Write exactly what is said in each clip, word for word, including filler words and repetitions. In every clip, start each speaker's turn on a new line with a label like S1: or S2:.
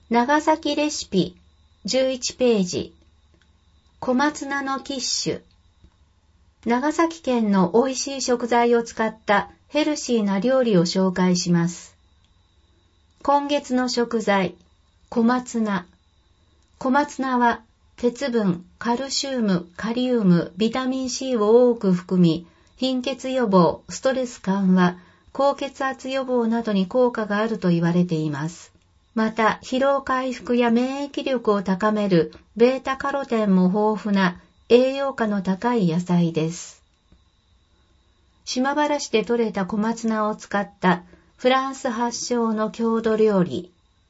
S1: 長崎レシピじゅういちページ。小松菜のキッシュ。長崎県の美味しい食材を使ったヘルシーな料理を紹介します。今月の食材、小松菜。小松菜は鉄分、カルシウム、カリウム、ビタミン C を多く含み、貧血予防、ストレス緩和、高血圧予防などに効果があると言われています。また、疲労回復や免疫力を高めるベータカロテンも豊富な栄養価の高い野菜です。島原市で採れた小松菜を使ったフランス発祥の郷土料理。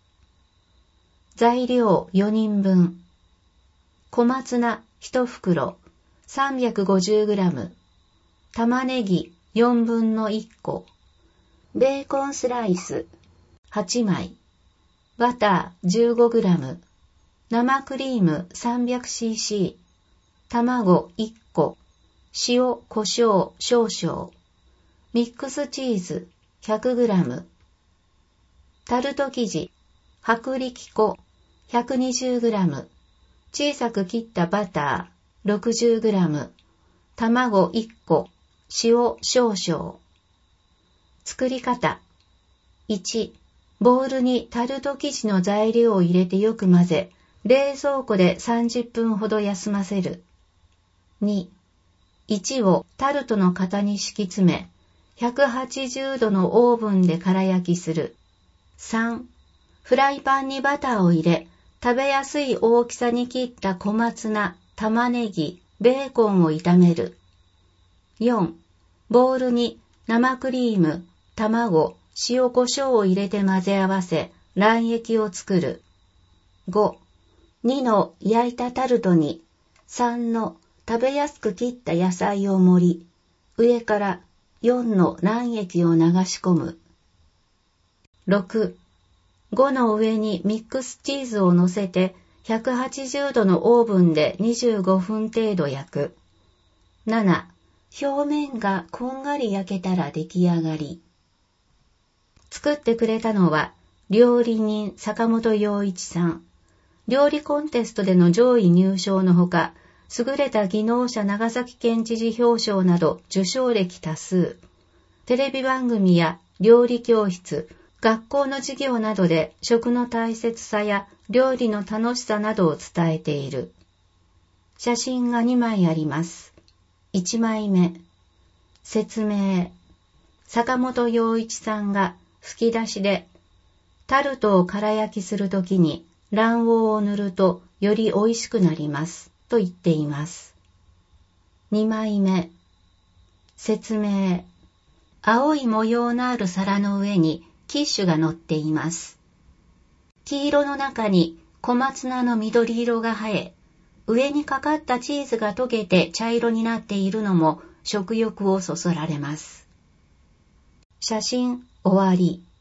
S1: 材料よにんぶん。小松菜いちふくろ さんびゃくごじゅうグラム、玉ねぎよんぶんのいっこ、ベーコンスライスはちまい、バター じゅうごグラム、生クリーム さんびゃくシーシー、卵いっこ、塩、胡椒少々、ミックスチーズ ひゃくグラム、タルト生地、薄力粉 ひゃくにじゅうグラム、小さく切ったバター ろくじゅうグラム、卵いっこ、塩少々。作り方。いち、ボウルにタルト生地の材料を入れてよく混ぜ、冷蔵庫でさんじゅっぷんほど休ませる。に、いちをタルトの型に敷き詰め、ひゃくはちじゅうどのオーブンで空焼きする。さん、フライパンにバターを入れ、食べやすい大きさに切った小松菜、玉ねぎ、ベーコンを炒める。よん、ボウルに生クリーム、卵、塩コショウを入れて混ぜ合わせ、卵液を作る。ご、にの焼いたタルトに、さんの食べやすく切った野菜を盛り、上からよんの卵液を流し込む。ろく、ごの上にミックスチーズを乗せてひゃくはちじゅうどのオーブンでにじゅうごふん程度焼く。なな、表面がこんがり焼けたら出来上がり。作ってくれたのは料理人坂本陽一さん。料理コンテストでの上位入賞のほか、優れた技能者長崎県知事表彰など受賞歴多数。テレビ番組や料理教室、学校の授業などで食の大切さや料理の楽しさなどを伝えている。写真がにまいあります。いちまいめ。説明。坂本陽一さんが吹き出しで、タルトを空焼きするときに卵黄を塗るとより美味しくなりますと言っています。にまいめ。説明。青い模様のある皿の上にキッシュが乗っています。黄色の中に小松菜の緑色が映え、上にかかったチーズが溶けて茶色になっているのも食欲をそそられます。写真終わり。